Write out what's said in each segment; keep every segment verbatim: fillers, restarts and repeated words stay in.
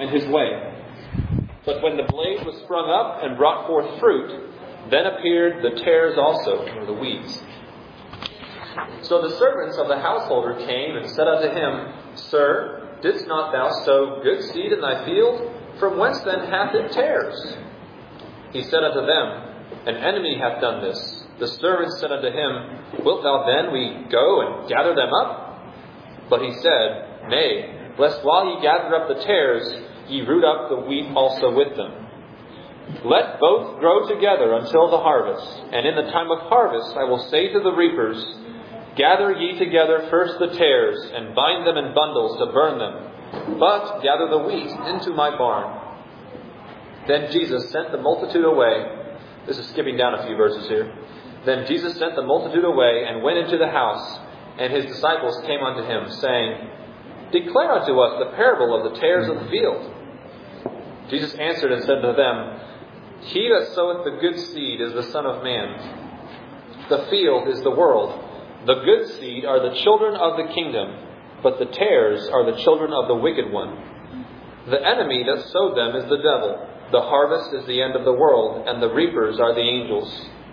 in his way. But when the blade was sprung up and brought forth fruit, then appeared the tares also, or the weeds. So the servants of the householder came and said unto him, Sir, didst not thou sow good seed in thy field? From whence then hath it tares? He said unto them, An enemy hath done this. The servants said unto him, Wilt thou then we go and gather them up? But he said, Nay, lest while ye gather up the tares, ye root up the wheat also with them. Let both grow together until the harvest. And in the time of harvest I will say to the reapers, Gather ye together first the tares, and bind them in bundles to burn them, but gather the wheat into my barn. Then Jesus sent the multitude away. This is skipping down a few verses here. Then Jesus sent the multitude away, and went into the house, and his disciples came unto him, saying, Declare unto us the parable of the tares of the field. Jesus answered and said to them, He that soweth the good seed is the Son of Man. The field is the world. The good seed are the children of the kingdom, but the tares are the children of the wicked one. The enemy that sowed them is the devil. The harvest is the end of the world, and the reapers are the angels.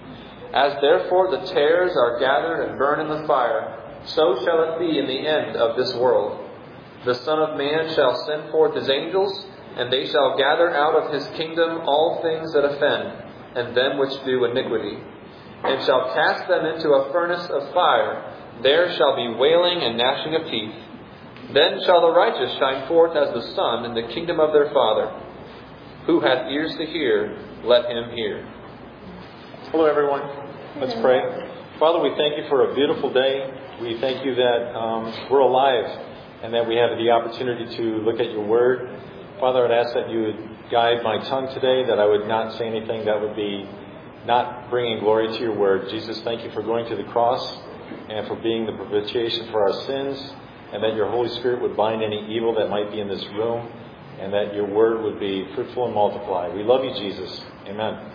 As therefore the tares are gathered and burned in the fire, so shall it be in the end of this world. The Son of Man shall send forth his angels, and they shall gather out of his kingdom all things that offend, and them which do iniquity, and shall cast them into a furnace of fire. There shall be wailing and gnashing of teeth. Then shall the righteous shine forth as the sun in the kingdom of their Father. Who hath ears to hear, let him hear. Hello, everyone. Let's pray. Father, we thank you for a beautiful day. We thank you that um, we're alive and that we have the opportunity to look at your word. Father, I'd ask that you would guide my tongue today, that I would not say anything that would be not bringing glory to your word. Jesus, thank you for going to the cross and for being the propitiation for our sins, and that your Holy Spirit would bind any evil that might be in this room, and that your word would be fruitful and multiply. We love you, Jesus. Amen.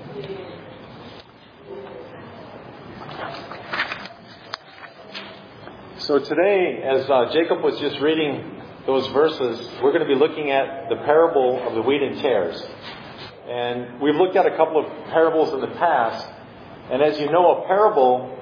So today, as uh, Jacob was just reading those verses, we're going to be looking at the parable of the wheat and tares. And we've looked at a couple of parables in the past. And as you know, a parable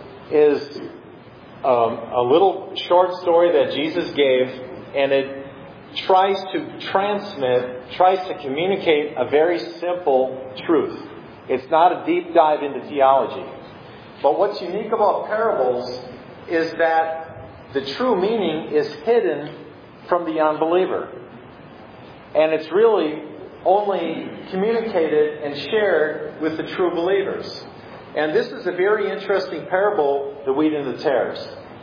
is um, a little short story that Jesus gave, and it tries to transmit, tries to communicate a very simple truth. It's not a deep dive into theology. But what's unique about parables is that the true meaning is hidden from the unbeliever. And it's really only communicated and shared with the true believers. And this is a very interesting parable, the wheat and the tares.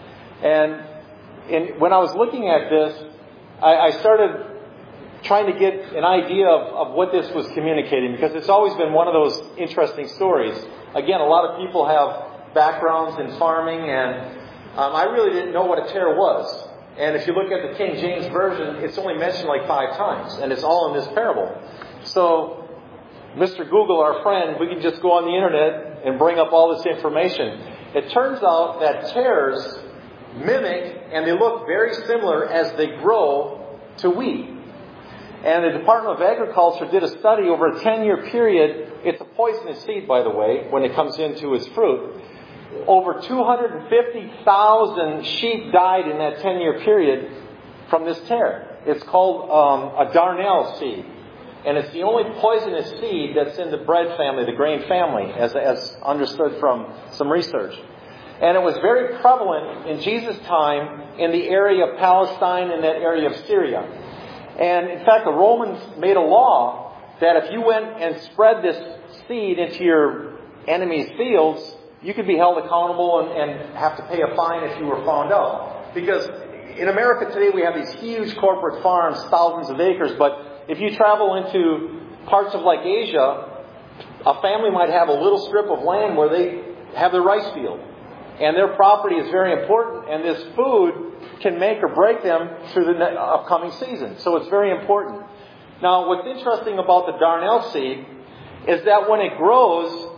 And in, when I was looking at this, I, I started trying to get an idea of, of what this was communicating, because it's always been one of those interesting stories. Again, a lot of people have backgrounds in farming, and um, I really didn't know what a tare was. And if you look at the King James Version, it's only mentioned like five times, and it's all in this parable. So, Mister Google, our friend, we can just go on the internet and bring up all this information. It turns out that tares mimic, and they look very similar as they grow, to wheat. And the Department of Agriculture did a study over a ten-year period. It's a poisonous seed, by the way, when it comes into its fruit. Over two hundred fifty thousand sheep died in that ten-year period from this tare. It's called um, a darnel seed. And it's the only poisonous seed that's in the bread family, the grain family, as, as understood from some research. And it was very prevalent in Jesus' time in the area of Palestine and that area of Syria. And in fact, the Romans made a law that if you went and spread this seed into your enemy's fields, you could be held accountable and, and have to pay a fine if you were found out. Because in America today we have these huge corporate farms, thousands of acres, but if you travel into parts of like Asia, a family might have a little strip of land where they have their rice field. And their property is very important, and this food can make or break them through the upcoming season. So it's very important. Now, what's interesting about the darnel seed is that when it grows,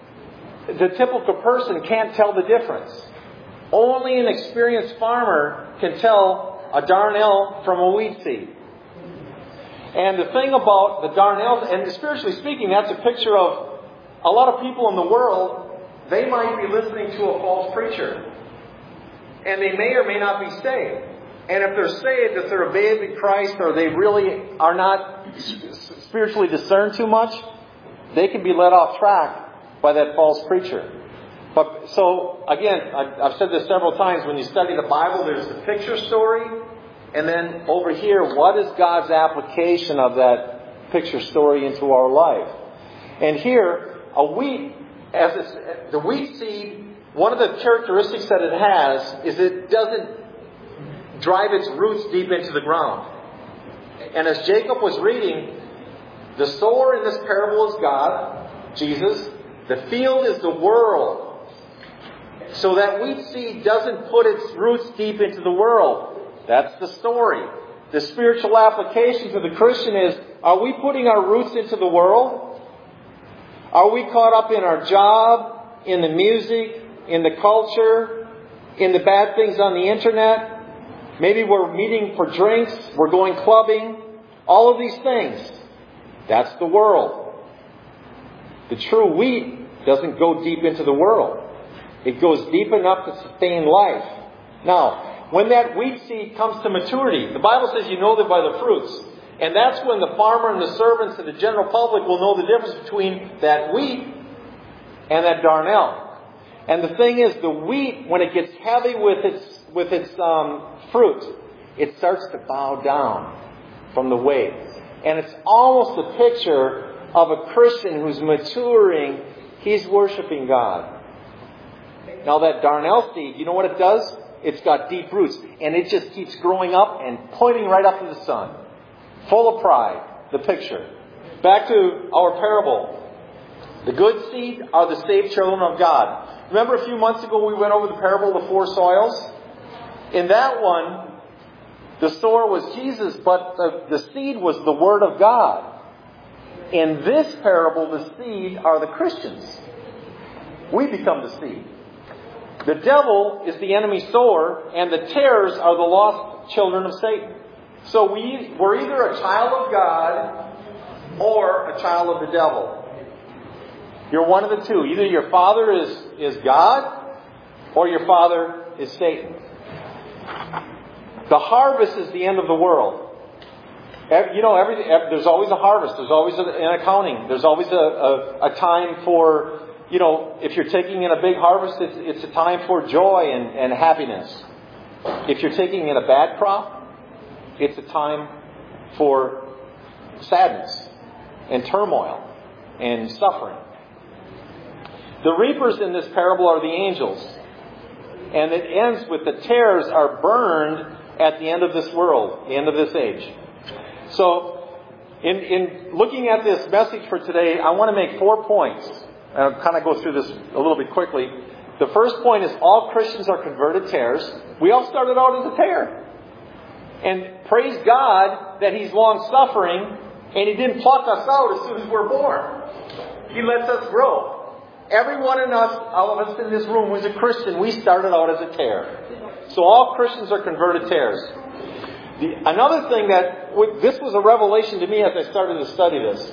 the typical person can't tell the difference. Only an experienced farmer can tell a darnel from a wheat seed. And the thing about the darnels, and spiritually speaking, that's a picture of a lot of people in the world. They might be listening to a false preacher. And they may or may not be saved. And if they're saved, if they're a babe in Christ, or they really are not spiritually discerned too much, they can be led off track by that false preacher. But so, again, I've said this several times, when you study the Bible, there's the picture story. And then over here, what is God's application of that picture story into our life? And here, a wheat, as it's, the wheat seed, one of the characteristics that it has is it doesn't drive its roots deep into the ground. And as Jacob was reading, the sower in this parable is God, Jesus. The field is the world. So that wheat seed doesn't put its roots deep into the world. That's the story. The spiritual application to the Christian is, are we putting our roots into the world? Are we caught up in our job, in the music, in the culture, in the bad things on the internet? Maybe we're meeting for drinks, we're going clubbing, all of these things. That's the world. The true wheat doesn't go deep into the world. It goes deep enough to sustain life. Now, when that wheat seed comes to maturity, the Bible says you know them by the fruits. And that's when the farmer and the servants and the general public will know the difference between that wheat and that darnel. And the thing is, the wheat, when it gets heavy with its with its um, fruit, it starts to bow down from the weight. And it's almost a picture of a Christian who's maturing. He's worshiping God. Now that darnel seed, you know what it does? It's got deep roots. And it just keeps growing up and pointing right up to the sun. Full of pride. The picture. Back to our parable. The good seed are the saved children of God. Remember a few months ago we went over the parable of the four soils? In that one, the sower was Jesus, but the, the seed was the Word of God. In this parable, the seed are the Christians. We become the seed. The devil is the enemy sower, and the tares are the lost children of Satan. So we, we're either a child of God or a child of the devil. You're one of the two. Either your father is, is God or your father is Satan. The harvest is the end of the world. You know, every, there's always a harvest. There's always an accounting. There's always a, a, a time for... You know, if you're taking in a big harvest, it's, it's a time for joy and, and happiness. If you're taking in a bad crop, it's a time for sadness and turmoil and suffering. The reapers in this parable are the angels. And it ends with the tares are burned at the end of this world, the end of this age. So, in, in looking at this message for today, I want to make four points. I'll kind of go through this a little bit quickly. The first point is all Christians are converted tares. We all started out as a tare. And praise God that He's long-suffering and He didn't pluck us out as soon as we're born. He lets us grow. Every one of us, all of us in this room who's a Christian, we started out as a tare. So all Christians are converted tares. The, another thing that, this was a revelation to me as I started to study this.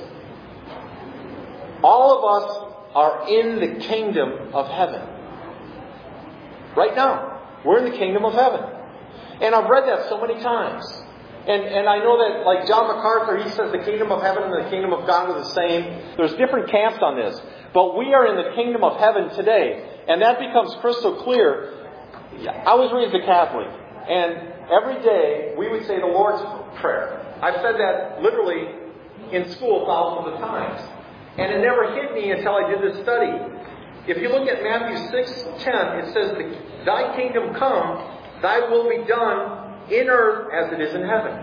All of us are in the kingdom of heaven. Right now. We're in the kingdom of heaven. And I've read that so many times. And and I know that, like John MacArthur, he says the kingdom of heaven and the kingdom of God are the same. There's different camps on this. But we are in the kingdom of heaven today. And that becomes crystal clear. I was raised a Catholic. And every day we would say the Lord's Prayer. I've said that literally in school thousands of times. And it never hit me until I did this study. If you look at Matthew six ten, it says, Thy kingdom come, Thy will be done in earth as it is in heaven.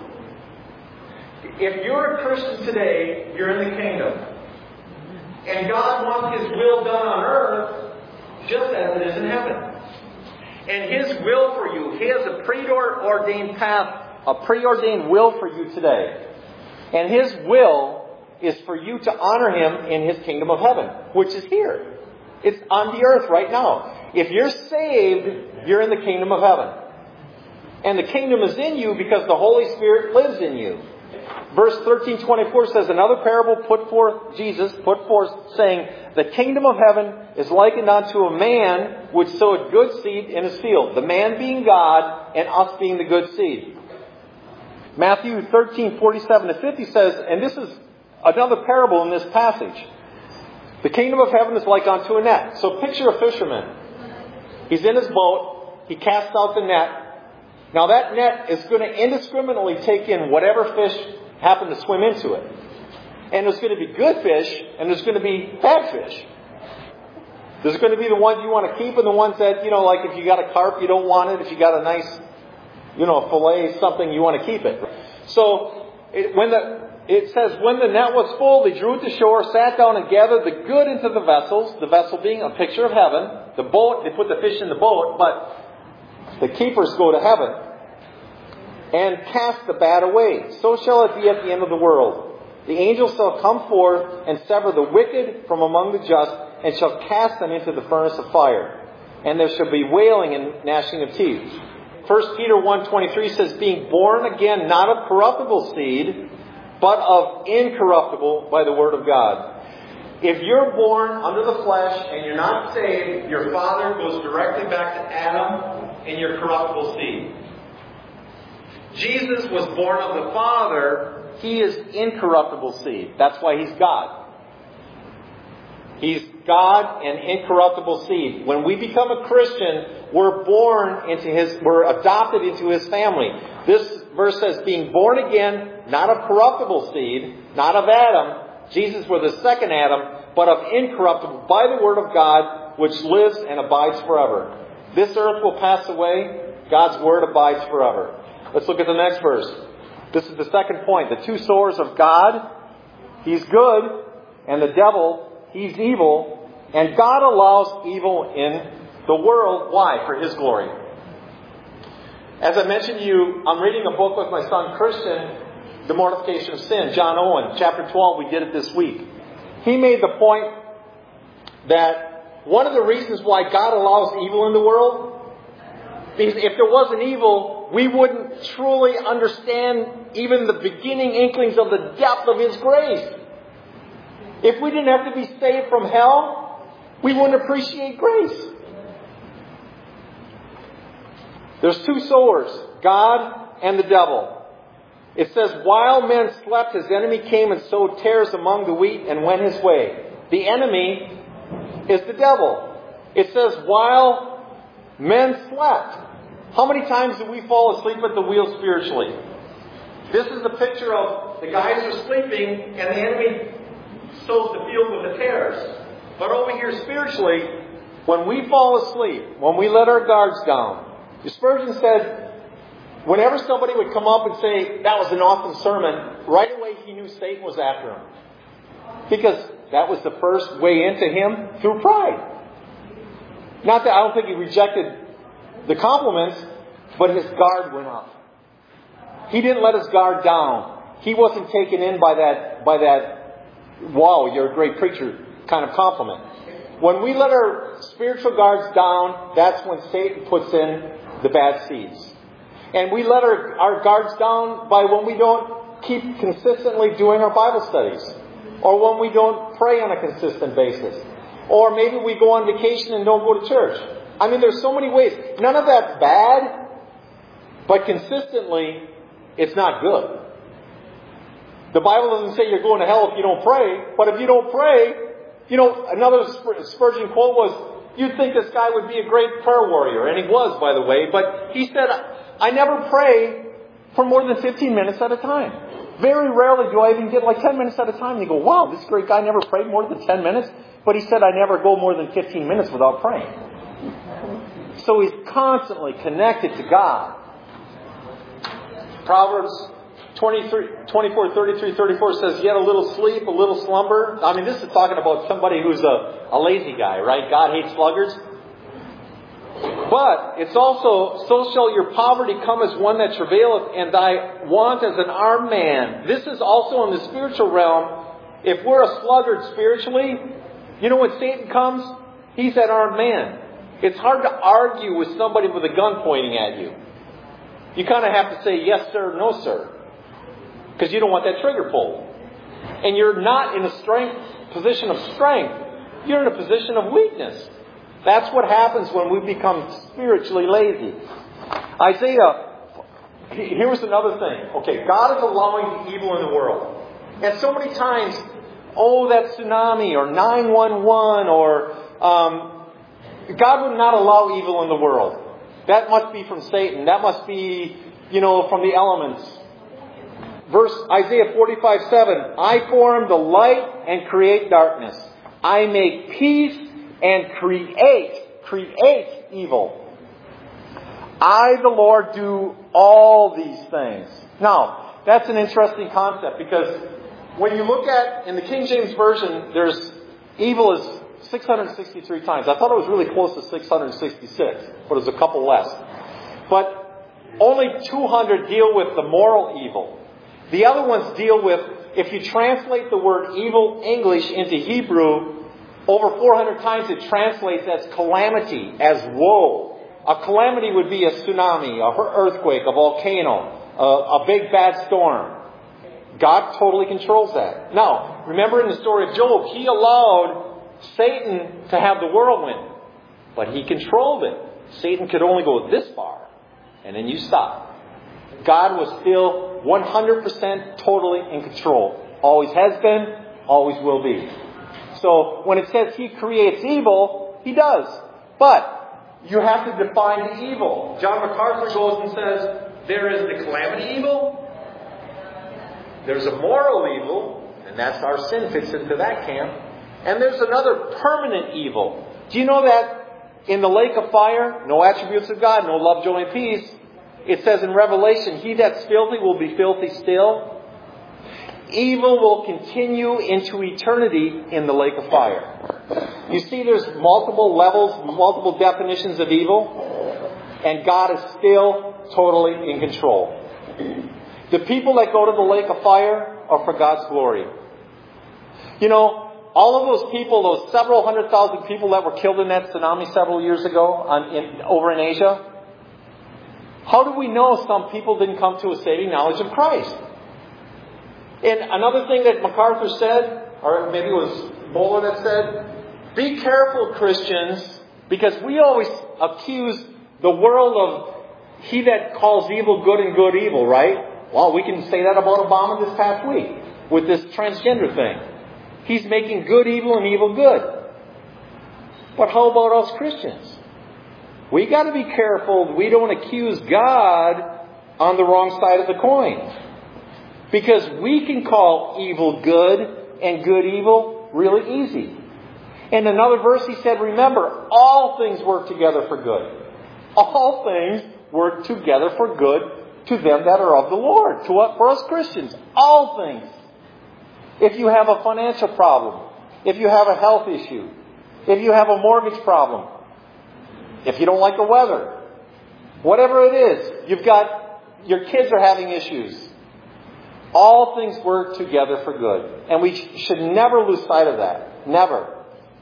If you're a Christian today, you're in the kingdom. And God wants His will done on earth just as it is in heaven. And His will for you, He has a preordained path, a preordained will for you today. And His will is for you to honor Him in His kingdom of heaven, which is here. It's on the earth right now. If you're saved, you're in the kingdom of heaven. And the kingdom is in you because the Holy Spirit lives in you. Verse thirteen twenty-four says, another parable put forth, Jesus put forth, saying, the kingdom of heaven is likened unto a man which sowed good seed in his field. The man being God, and us being the good seed. Matthew thirteen forty-seven to fifty says, and this is another parable in this passage. The kingdom of heaven is like unto a net. So picture a fisherman. He's in his boat. He casts out the net. Now that net is going to indiscriminately take in whatever fish happen to swim into it. And there's going to be good fish, and there's going to be bad fish. There's going to be the ones you want to keep, and the ones that, you know, like if you got a carp, you don't want it. If you got a nice, you know, fillet, something, you want to keep it. So it, when the it says, when the net was full, they drew it to shore, sat down and gathered the good into the vessels, the vessel being a picture of heaven. The boat, they put the fish in the boat, but the keepers go to heaven. And cast the bad away. So shall it be at the end of the world. The angels shall come forth and sever the wicked from among the just, and shall cast them into the furnace of fire. And there shall be wailing and gnashing of teeth. First Peter one twenty-three says, being born again, not of corruptible seed, but of incorruptible by the word of God. If you're born under the flesh and you're not saved, your father goes directly back to Adam and your corruptible seed. Jesus was born of the Father. He is incorruptible seed. That's why He's God. He's God and incorruptible seed. When we become a Christian, we're born into His, we're adopted into His family. This verse says, being born again, not of corruptible seed, not of Adam. Jesus was the second Adam, but of incorruptible by the word of God, which lives and abides forever. This earth will pass away. God's word abides forever. Let's look at the next verse. This is the second point. The two sowers of God, He's good, and the devil, he's evil. And God allows evil in the world. Why? For His glory. As I mentioned to you, I'm reading a book with my son Christian, The Mortification of Sin, John Owen, chapter twelve. We did it this week. He made the point that one of the reasons why God allows evil in the world, because if there wasn't evil, we wouldn't truly understand even the beginning inklings of the depth of His grace. If we didn't have to be saved from hell, we wouldn't appreciate grace. There's two sowers, God and the devil. It says, while men slept, his enemy came and sowed tares among the wheat and went his way. The enemy is the devil. It says, while men slept. How many times do we fall asleep at the wheel spiritually? This is the picture of the guys are sleeping and the enemy sows the field with the tares. But over here spiritually, when we fall asleep, when we let our guards down, Spurgeon said, whenever somebody would come up and say, that was an awesome sermon, right away he knew Satan was after him. Because that was the first way into him through pride. Not that I don't think he rejected the compliments, but his guard went up. He didn't let his guard down. He wasn't taken in by that, by that, wow, you're a great preacher kind of compliment. When we let our spiritual guards down, that's when Satan puts in the bad seeds. And we let our, our guards down by when we don't keep consistently doing our Bible studies. Or when we don't pray on a consistent basis. Or maybe we go on vacation and don't go to church. I mean, there's so many ways. None of that's bad, but consistently, it's not good. The Bible doesn't say you're going to hell if you don't pray, but if you don't pray, you know, another Spurgeon quote was, you'd think this guy would be a great prayer warrior, and he was, by the way, but he said, I never pray for more than fifteen minutes at a time. Very rarely do I even get like ten minutes at a time. And you go, wow, this great guy never prayed more than ten minutes, but he said I never go more than fifteen minutes without praying. So he's constantly connected to God. Proverbs twenty-three, twenty-four, thirty-three, thirty-four says, yet a little sleep, a little slumber. I mean, this is talking about somebody who's a, a lazy guy, right? God hates sluggards. But it's also, so shall your poverty come as one that travaileth, and thy want as an armed man. This is also in the spiritual realm. If we're a sluggard spiritually, you know when Satan comes, he's that armed man. It's hard to argue with somebody with a gun pointing at you. You kind of have to say yes sir, no sir. because you don't want that trigger pulled. And you're not in a strength position of strength. You're in a position of weakness. That's what happens when we become spiritually lazy. Isaiah, here's another thing. Okay, God is allowing the evil in the world. And so many times, oh, that tsunami or nine one one or um, God would not allow evil in the world. That must be from Satan. That must be, you know, from the elements. Verse Isaiah forty-five seven, I form the light and create darkness. I make peace and create, create evil. I, the Lord, do all these things. Now, that's an interesting concept because when you look at, in the King James Version, there's evil is six hundred sixty-three times. I thought it was really close to six hundred sixty-six, but it was a couple less. But only two hundred deal with the moral evil. The other ones deal with, if you translate the word evil English into Hebrew, over four hundred times it translates as calamity, as woe. A calamity would be a tsunami, a earthquake, a volcano, a, a big bad storm. God totally controls that. Now, remember in the story of Job, he allowed Satan to have the whirlwind, but he controlled it. Satan could only go this far, and then you stop. God was still one hundred percent totally in control. Always has been, always will be. So when it says he creates evil, he does. But you have to define the evil. John MacArthur goes and says, there is the calamity evil. There's a moral evil, and that's our sin fits into that camp. And there's another permanent evil. Do you know that in the lake of fire, no attributes of God, no love, joy, and peace, it says in Revelation, he that's filthy will be filthy still. Evil will continue into eternity in the lake of fire. You see, there's multiple levels, multiple definitions of evil, and God is still totally in control. The people that go to the lake of fire are for God's glory. You know, all of those people, those several hundred thousand people that were killed in that tsunami several years ago on, in, over in Asia, how do we know some people didn't come to a saving knowledge of Christ? And another thing that MacArthur said, or maybe it was Bowler that said, be careful, Christians, because we always accuse the world of he that calls evil good and good evil, right? Well, we can say that about Obama this past week with this transgender thing. He's making good evil and evil good. But how about us Christians? We got to be careful we don't accuse God on the wrong side of the coin. Because we can call evil good and good evil really easy. In another verse he said, remember, all things work together for good. All things work together for good to them that are of the Lord. To what? For us Christians. All things. If you have a financial problem, if you have a health issue, if you have a mortgage problem, if you don't like the weather, whatever it is, you've got, your kids are having issues. All things work together for good. And we should never lose sight of that. Never.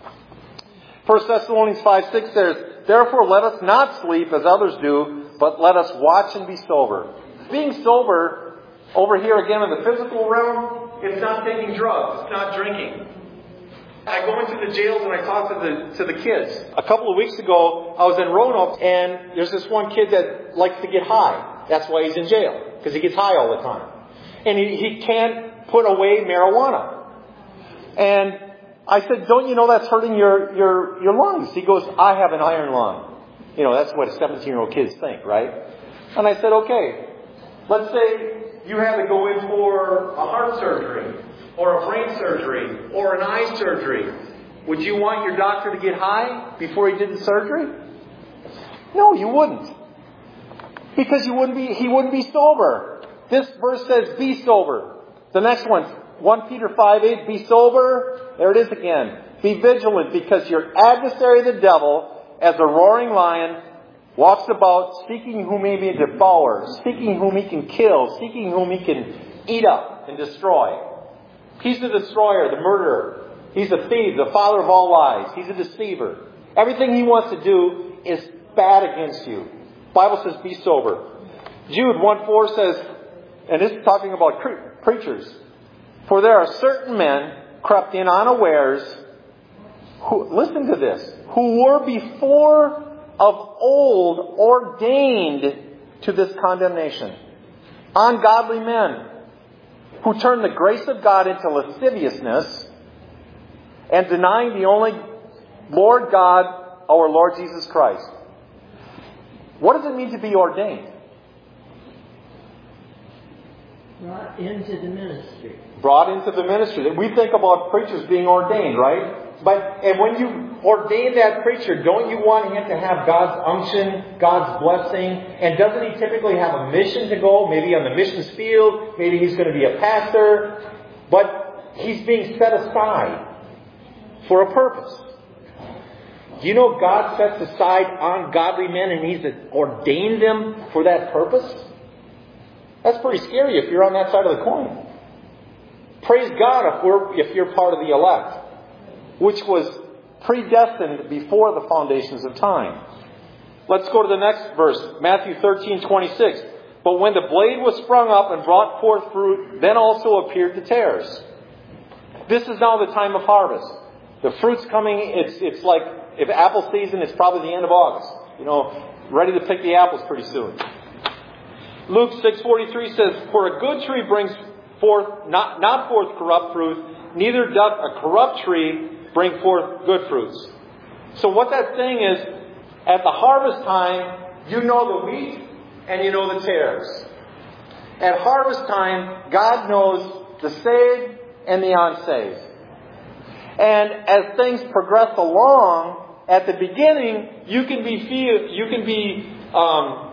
First Thessalonians five six says, therefore let us not sleep as others do, but let us watch and be sober. Being sober, over here again in the physical realm, it's not taking drugs. It's not drinking. I go into the jails and I talk to the to the kids. A couple of weeks ago, I was in Roanoke, and there's this one kid that likes to get high. That's why he's in jail, because he gets high all the time. And he, he can't put away marijuana. And I said, don't you know that's hurting your, your, your lungs? He goes, I have an iron lung. You know, that's what seventeen-year-old kids think, right? And I said, okay, let's say you had to go in for a heart surgery, or a brain surgery, or an eye surgery. Would you want your doctor to get high before he did the surgery? No, you wouldn't. Because you wouldn't be, he wouldn't be sober. This verse says, be sober. The next one, First Peter five eight, be sober. There it is again. Be vigilant, because your adversary the devil, as a roaring lion, walks about seeking whom he may devour, seeking whom he can kill, seeking whom he can eat up and destroy. He's the destroyer, the murderer. He's a thief, the father of all lies. He's a deceiver. Everything he wants to do is bad against you. The Bible says, be sober. Jude one four says, and this is talking about cre- preachers. For there are certain men crept in unawares, who, listen to this, who were before of old ordained to this condemnation. Ungodly men who turn the grace of God into lasciviousness and denying the only Lord God, our Lord Jesus Christ. What does it mean to be ordained? Brought into the ministry. Brought into the ministry. We think about preachers being ordained, right? But and when you ordain that preacher, don't you want him to have God's unction, God's blessing? And doesn't he typically have a mission to go? Maybe on the missions field. Maybe he's going to be a pastor. But he's being set aside for a purpose. Do you know God sets aside ungodly men and He's ordained them for that purpose? That's pretty scary if you're on that side of the coin. Praise God if we're if you're part of the elect, which was predestined before the foundations of time. Let's go to the next verse, Matthew thirteen twenty-six. But when the blade was sprung up and brought forth fruit, then also appeared the tares. This is now the time of harvest. The fruit's coming. It's it's like if apple season, it's probably the end of August. You know, ready to pick the apples pretty soon. Luke six forty-three says, "For a good tree brings forth not not forth corrupt fruit, neither doth a corrupt tree bring forth good fruits." So what that's saying is, at the harvest time, you know the wheat and you know the tares. At harvest time, God knows the saved and the unsaved. And as things progress along, at the beginning, you can be feel, you can be um,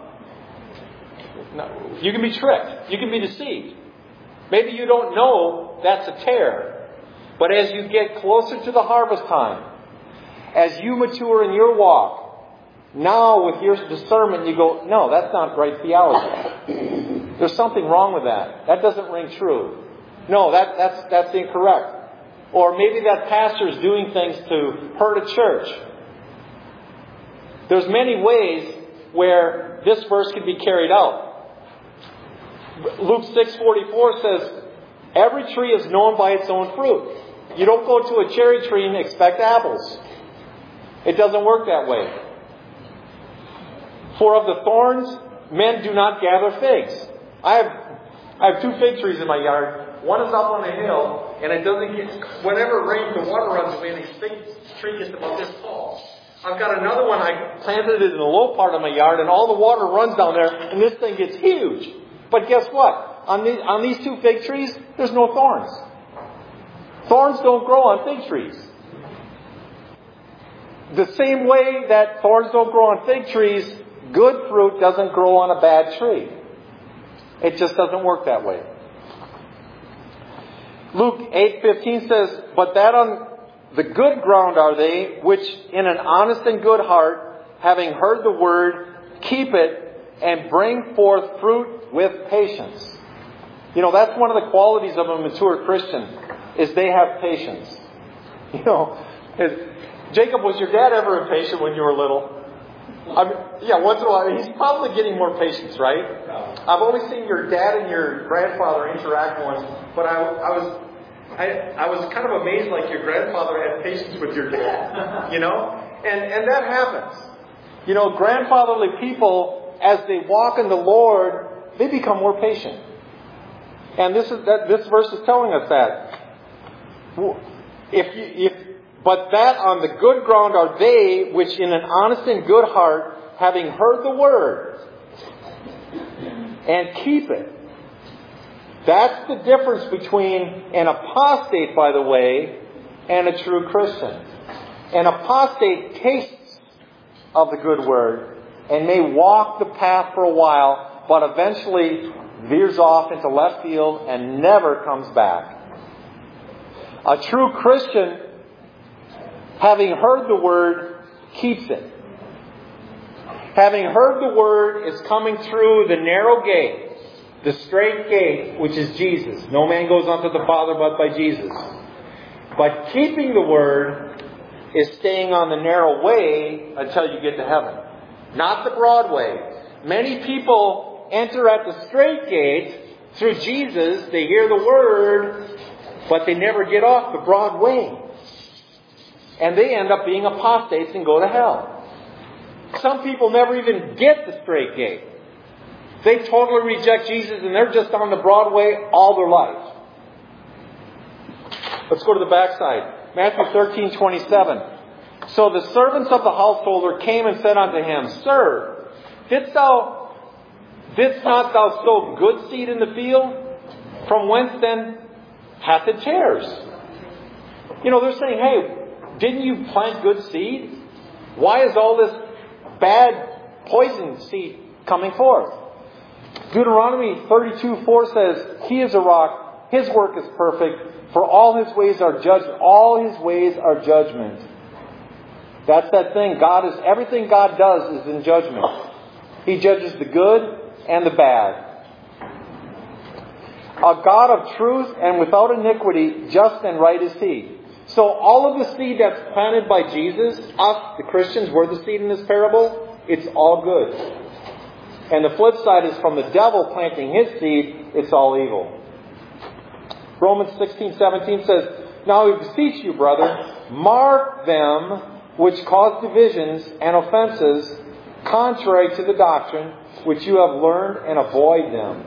you can be tricked, you can be deceived. Maybe you don't know that's a tare, but as you get closer to the harvest time, as you mature in your walk, now with your discernment, you go, no, that's not right theology. There's something wrong with that. That doesn't ring true. No, that, that's that's incorrect. Or maybe that pastor is doing things to hurt a church. There's many ways where this verse can be carried out. Luke six forty-four says, every tree is known by its own fruit. You don't go to a cherry tree and expect apples. It doesn't work that way. For of the thorns, men do not gather figs. I have, I have two fig trees in my yard. One is up on a hill, and it doesn't get, whenever it rains, the water runs away, and the fig tree gets about this tall. I've got another one, I planted it in the low part of my yard, and all the water runs down there, and this thing gets huge. But guess what? On these, on these two fig trees, there's no thorns. Thorns don't grow on fig trees. The same way that thorns don't grow on fig trees, good fruit doesn't grow on a bad tree. It just doesn't work that way. Luke eight fifteen says, "But that on the good ground are they, which in an honest and good heart, having heard the word, keep it, and bring forth fruit with patience." You know, that's one of the qualities of a mature Christian, is they have patience. You know, Jacob, was your dad ever impatient when you were little? I mean, yeah, once in a while. He's probably getting more patience, right? I've only seen your dad and your grandfather interact once, but I, I was I, I was kind of amazed, like your grandfather had patience with your dad, you know? And and that happens. You know, grandfatherly people, as they walk in the Lord, they become more patient. And this is that this verse is telling us that. If you, if but that on the good ground are they which in an honest and good heart, having heard the word, and keep it. That's the difference between an apostate, by the way, and a true Christian. An apostate tastes of the good word and may walk the path for a while, but eventually veers off into left field and never comes back. A true Christian, having heard the word, keeps it. Having heard the word is coming through the narrow gate, the straight gate, which is Jesus. No man goes unto the Father but by Jesus. But keeping the word is staying on the narrow way until you get to heaven. Not the broad way. Many people enter at the straight gate Through Jesus, they hear the Word, but they never get off the broad way. And they end up being apostates and go to hell. Some people never even get the straight gate. They totally reject Jesus and they're just on the broad way all their life. Let's go to the backside. Matthew thirteen twenty-seven. So the servants of the householder came and said unto him, Sir, didst thou, didst not thou sow good seed in the field? From whence then hath it tares? You know, they're saying, hey, didn't you plant good seed? Why is all this bad poison seed coming forth? Deuteronomy thirty-two four says, He is a rock, His work is perfect, for all His ways are judgment. All His ways are judgment. That's that thing. God is, everything God does is in judgment. He judges the good and the bad. A God of truth and without iniquity, just and right is He. So all of the seed that's planted by Jesus, us, the Christians, we're the seed in this parable, it's all good. And the flip side is from the devil planting his seed, it's all evil. Romans sixteen seventeen says, Now we beseech you, brother, mark them which cause divisions and offenses contrary to the doctrine which you have learned, and avoid them.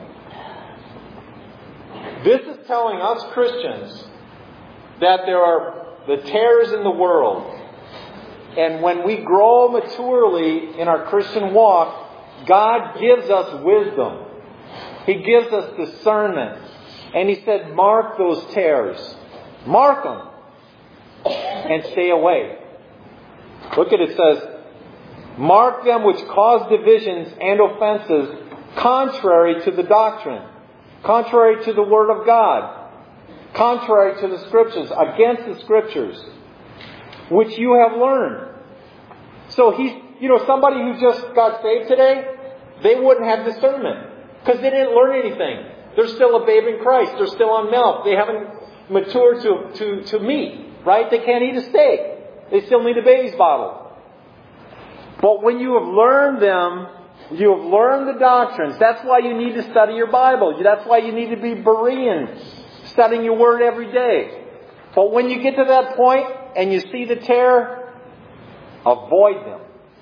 This is telling us Christians that there are the tares in the world. And when we grow maturely in our Christian walk, God gives us wisdom. He gives us discernment. And He said, mark those tares. Mark them. And stay away. Look at it, it says, mark them which cause divisions and offenses contrary to the doctrine. Contrary to the Word of God. Contrary to the Scriptures. Against the Scriptures. Which you have learned. So he's, you know, somebody who just got saved today, they wouldn't have discernment. Because they didn't learn anything. They're still a babe in Christ. They're still on milk. They haven't matured to, to, to meat. Right? They can't eat a steak. They still need a baby's bottle. But when you have learned them, you have learned the doctrines. That's why you need to study your Bible. That's why you need to be Berean, studying your Word every day. But when you get to that point and you see the tare, avoid them.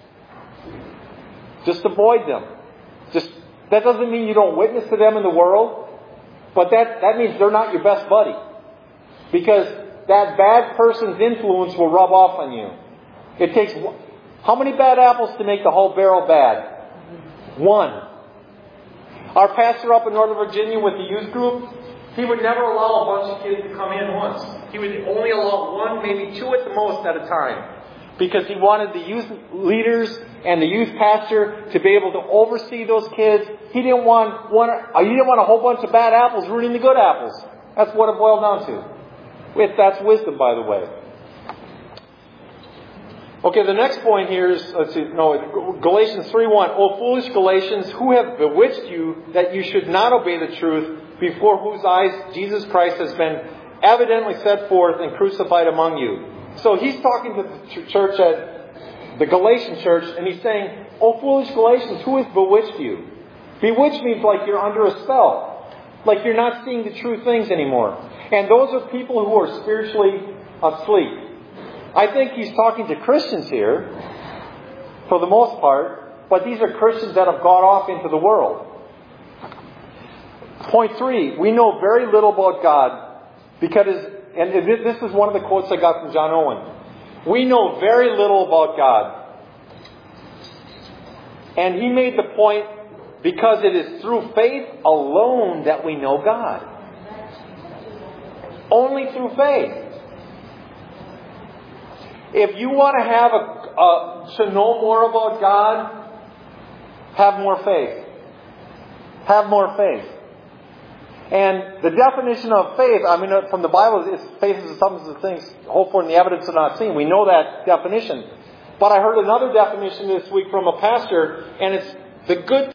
Just avoid them. Just that doesn't mean you don't witness to them in the world, but that, that means they're not your best buddy. Because that bad person's influence will rub off on you. It takes... How many bad apples to make the whole barrel bad? One. Our pastor up in Northern Virginia with the youth group, he would never allow a bunch of kids to come in once. He would only allow one, maybe two at the most at a time. Because he wanted the youth leaders and the youth pastor to be able to oversee those kids. He didn't want one, he didn't want a whole bunch of bad apples ruining the good apples. That's what it boiled down to. If that's wisdom, by the way. Okay, the next point here is, let's see, no, Galatians three one. O foolish Galatians, who have bewitched you that you should not obey the truth, before whose eyes Jesus Christ has been evidently set forth and crucified among you. So he's talking to the church at the Galatian church, and he's saying, O foolish Galatians, who has bewitched you? Bewitched means like you're under a spell. Like you're not seeing the true things anymore. And those are people who are spiritually asleep. I think he's talking to Christians here, for the most part, but these are Christians that have gone off into the world. Point three, we know very little about God, because, and this is one of the quotes I got from John Owen. We know very little about God. And he made the point, because it is through faith alone that we know God. Only through faith. If you want to have a, a to know more about God, have more faith. Have more faith. And the definition of faith, I mean, from the Bible, is faith is the substance of things hoped for and the evidence of not seen. We know that definition. But I heard another definition this week from a pastor, and it's the good